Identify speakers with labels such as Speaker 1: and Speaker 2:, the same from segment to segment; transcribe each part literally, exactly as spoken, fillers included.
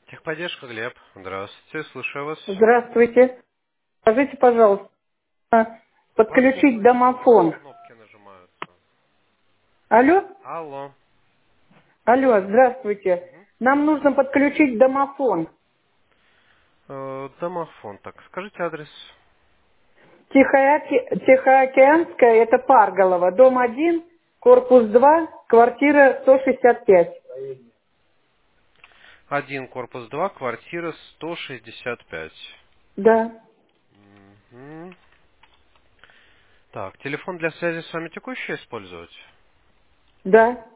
Speaker 1: Техподдержка, Глеб. Здравствуйте, слушаю вас.
Speaker 2: Здравствуйте. Скажите, пожалуйста,
Speaker 1: У вас не
Speaker 2: подключить
Speaker 1: слышно,
Speaker 2: домофон.
Speaker 1: кнопки нажимаются.
Speaker 2: Алло?
Speaker 1: Алло.
Speaker 2: Алло, здравствуйте.
Speaker 1: Мгм.
Speaker 2: Нам нужно подключить домофон.
Speaker 1: Э, домофон. Так, скажите адрес.
Speaker 2: Тихооке- Тихоокеанская, это Парголова. Дом один, корпус два, квартира сто шестьдесят пять.
Speaker 1: Один, корпус два, квартира сто шестьдесят пять.
Speaker 2: Да,
Speaker 1: Мгм. Так, телефон для связи с вами текущий использовать?
Speaker 2: да.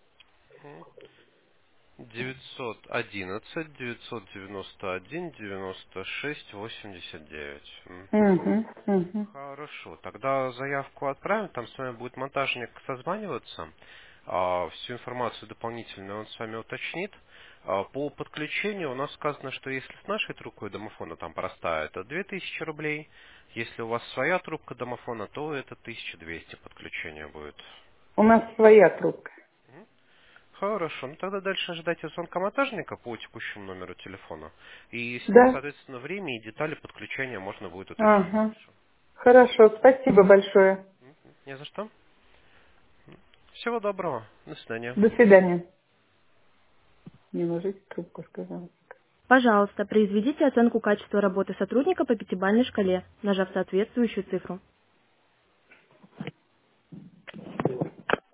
Speaker 1: девятьсот одиннадцать девятьсот девяносто один девяносто шесть восемьдесят девять. Мгм.
Speaker 2: Угу, угу.
Speaker 1: Хорошо, тогда заявку отправим, там с вами будет монтажник созваниваться, а, всю информацию дополнительную он с вами уточнит. А, По подключению у нас сказано, что если с нашей трубкой домофона, там простая, это две тысячи рублей, если у вас своя трубка домофона, то это тысяча двести подключения будет.
Speaker 2: У нас своя трубка.
Speaker 1: Хорошо, ну тогда дальше ожидайте звонка монтажника по текущему номеру телефона, и с ним,
Speaker 2: Да.
Speaker 1: соответственно, время и детали подключения можно будет уточнить
Speaker 2: Ага.
Speaker 1: дальше.
Speaker 2: Хорошо, спасибо большое.
Speaker 1: Не за что. Всего доброго. До свидания.
Speaker 2: До свидания. Не ложите трубку, сказала.
Speaker 3: Пожалуйста, произведите оценку качества работы сотрудника по пятибалльной шкале, нажав соответствующую цифру.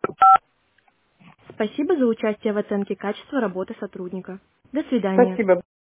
Speaker 3: Спасибо за участие в оценке качества работы сотрудника. До свидания.
Speaker 2: Спасибо.